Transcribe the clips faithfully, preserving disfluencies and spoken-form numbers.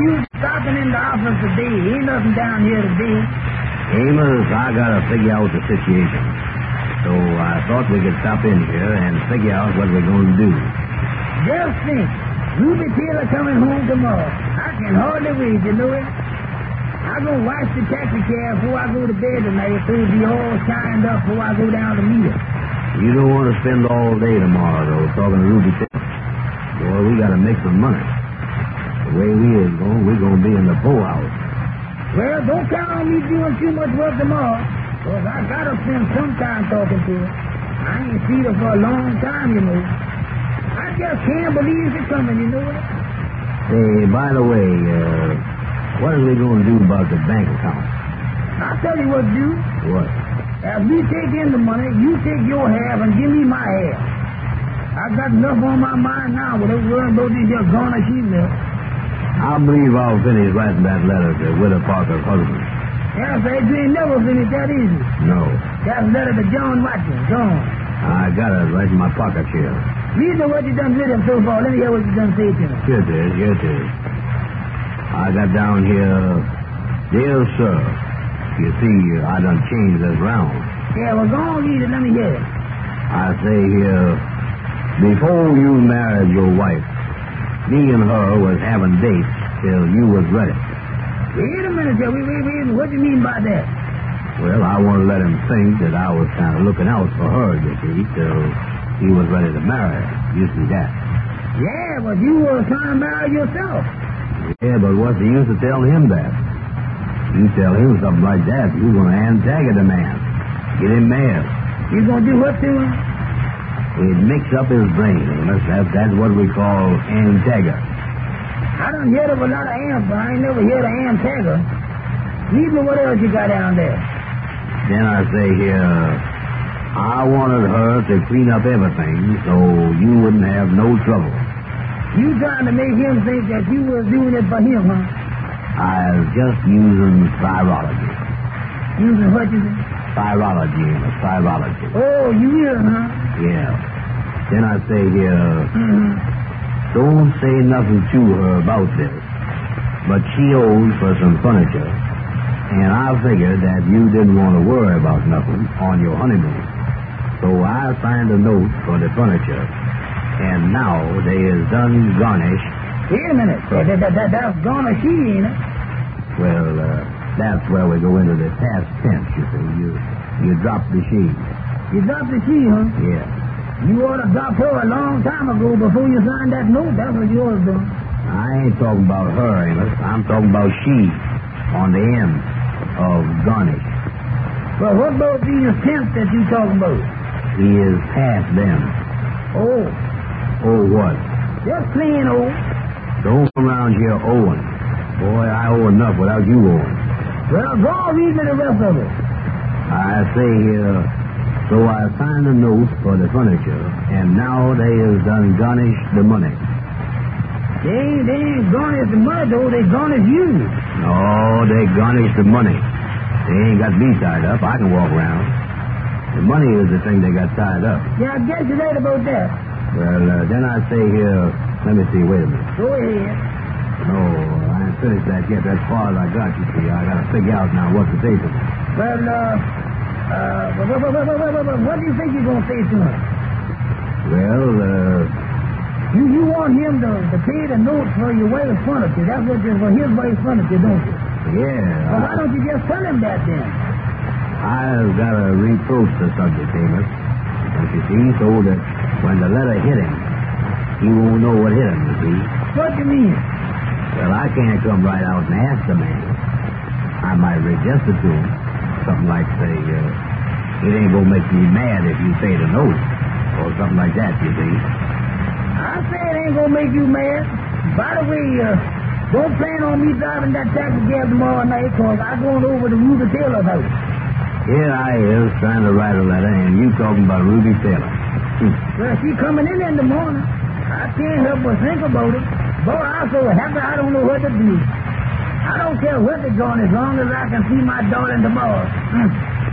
you stopping in the office today? Ain't nothing down here today. Amos, I gotta figure out the situation. So I thought we could stop in here and figure out what we're going to do. Just think. Ruby Taylor coming home tomorrow. I can hardly wait, you know it. I'm going to watch the taxi cab before I go to bed tonight so it'll be all shined up before I go down to meet her. You don't want to spend all day tomorrow, though, talking to Ruby Taylor. Boy, we got to make some money. The way we is going, we're going to be in the poorhouse. Well, don't count on me doing too much work tomorrow, because I got to spend some time talking to her. I ain't seen her for a long time, you know. I just can't believe she's coming, you know it. Hey, by the way, uh, what are we going to do about the bank account? I'll tell you what to do. What? As we take in the money, you take your half and give me my half. I've got enough on my mind now without worrying about these here garnish emails. I believe I'll finish writing that letter to Widow Parker's husband. Yes, I ain't never finished that easy. No. That's a letter to John Watkins. John. I got it right in my pocket here. Read me what you done with him so far. Let me hear what you done say to him. Here it is, here it is. I got down here, dear sir. You see, I done changed this round. Yeah, well, go on, read it. Let me hear it. I say here, before you married your wife, me and her was having dates till you was ready. Wait a minute, sir. Wait, wait, wait. What do you mean by that? Well, I want to let him think that I was kind of looking out for her, you see, till he was ready to marry her. You see that? Yeah, but you were trying to marry yourself. Yeah, but what's the use of telling him that? You tell him something like that, you're going to antagonize the man. Get him mad. You going to do what to him? It mix up his brain, Amos. That, that's what we call antagonize. I done heard of a lot of ants, but I ain't never heard of antagonize. Read me what else you got down there. Then I say here, I wanted her to clean up everything so you wouldn't have no trouble. You trying to make him think that you was doing it for him, huh? I was just using virology. Using what you say? Virology, Amos, virology. Oh, you will, huh? Yeah. Then I say here, Mm-hmm. don't say nothing to her about this, but she owes for some furniture. And I figured that you didn't want to worry about nothing on your honeymoon. So I signed a note for the furniture. And now they is done garnished. Wait a minute. That, that, that, that's garnish, ain't it? Well, uh, that's where we go into the past tense, you see. You you drop the she. You dropped the she, huh? Yeah. You ought to drop her a long time ago before you signed that note. That's what you ought to do. I ain't talking about her, Amos. I'm talking about she on the end of garnish. Well, what about these tenths that you talking about? He is past them. Oh, Oh, what? just plain old. Don't come around here owing. Boy, I owe enough without you owing. Well, go on, read me the rest of it. I say here, so I signed a note for the furniture, and now they has done garnished the money. They ain't, they ain't garnish the money, though. They garnish you. No, they garnished the money. They ain't got me tied up. I can walk around. The money is the thing they got tied up. Yeah, I guess you're right about that. Well, uh, then I say here, let me see, wait a minute. Go ahead. No, I ain't finished that yet. That's as far as I got, you see. I got to figure out now what to say to them. Well, uh, uh, what, what, what, what, what, what, what do you think you're going to say to him? Well, uh, You you want him to, to pay the note for your wife's furniture. That's what you're for his wife's furniture, don't you? yeah. Well, why don't you just tell him that then? I've got to reproach the subject, Amos. Don't you see? So that when the letter hit him, he won't know what hit him, you see. What do you mean? Well, I can't come right out and ask the man. I might suggest it to him. Something like, say, uh, it ain't going to make me mad if you pay the note. Or something like that, you see. I say it ain't going to make you mad. By the way, uh, don't plan on me driving that taxi cab tomorrow night, because I'm going over to Ruby Taylor's house. Here I is trying to write a letter, and you talking about Ruby Taylor. Well, she coming in in the morning. I can't help but think about it. Boy, I'm so happy I don't know what to do. I don't care what they're going as long as I can see my darling tomorrow. Hmm.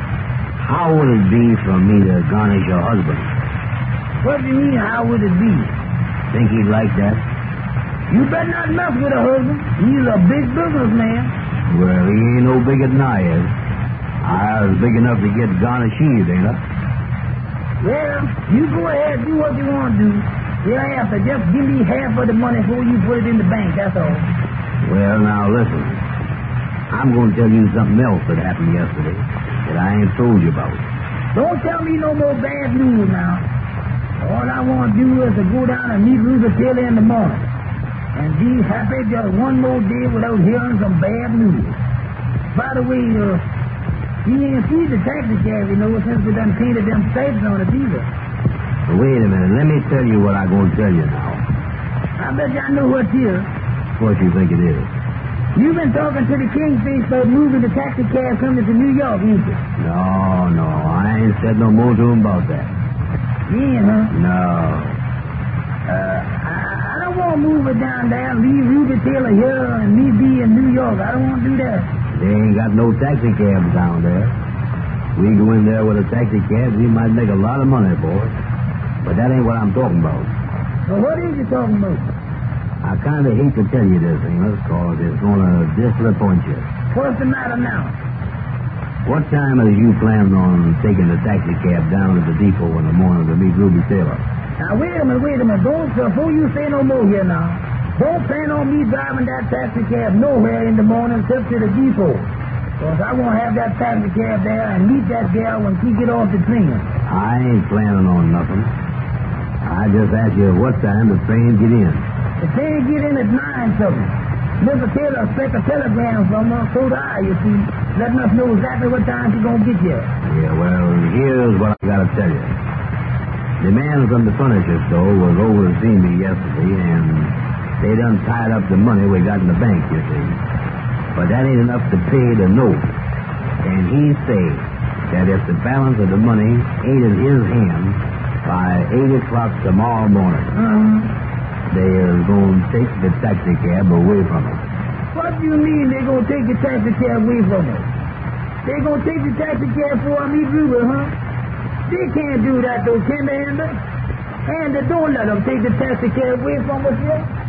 How would it be for me to garnish your husband? What do you mean, how would it be? Think he'd like that? You better not mess with her husband. He's a big businessman. Well, he ain't no bigger than I is. I was big enough to get garnished, ain't I? Well, you go ahead, do what you want to do. Thereafter, just give me half of the money before you put it in the bank, that's all. Well, now, listen. I'm going to tell you something else that happened yesterday that I ain't told you about. Don't tell me no more bad news now. All I want to do is to go down and meet Ruby Taylor in the morning and be happy just one more day without hearing some bad news. By the way, uh, he ain't seen the taxi cab, you know, since we done painted them stripes on it either. But wait a minute. Let me tell you what I'm going to tell you now. I bet you I know what it is. What you think it is? You've been talking to the Kingfish about moving the taxi cab coming to New York, ain't you? No, no. I ain't said no more to him about that. Yeah, huh? No. Uh, I, I don't want to move it down there and leave Ruby Taylor here and me be in New York. I don't want to do that. They ain't got no taxi cabs down there. We go in there with a taxi cab, we might make a lot of money for it. But that ain't what I'm talking about. So what is you talking about? I kind of hate to tell you this, Amos, because it's going to disappoint you. What's the matter now? What time are you planning on taking the taxi cab down to the depot in the morning to meet Ruby Taylor? Now, wait a minute, wait a minute. Don't, before you say no more here now, don't plan on me driving that taxi cab nowhere in the morning except to the depot. Because I want to have that taxi cab there and meet that gal when she get off the train. I ain't planning on nothing. I just asked you what time the train get in. The train get in at nine something. Mister Taylor expect a telegram from her, so do I, you see, letting us know exactly what time she's going to get here. Yeah, well, here's what I got to tell you. The man from the furniture store was over to see me yesterday, and they done tied up the money we got in the bank, you see. But that ain't enough to pay the note. And he said that if the balance of the money ain't in his hand by eight o'clock tomorrow morning, Uh-huh. they are going to take the taxi cab away from us. What do you mean they're going to take the taxi cab away from us? They're going to take the taxi cab before I meet Ruby, huh? They can't do that, though, can they, Andy? Andy, don't let them take the taxi cab away from us yet.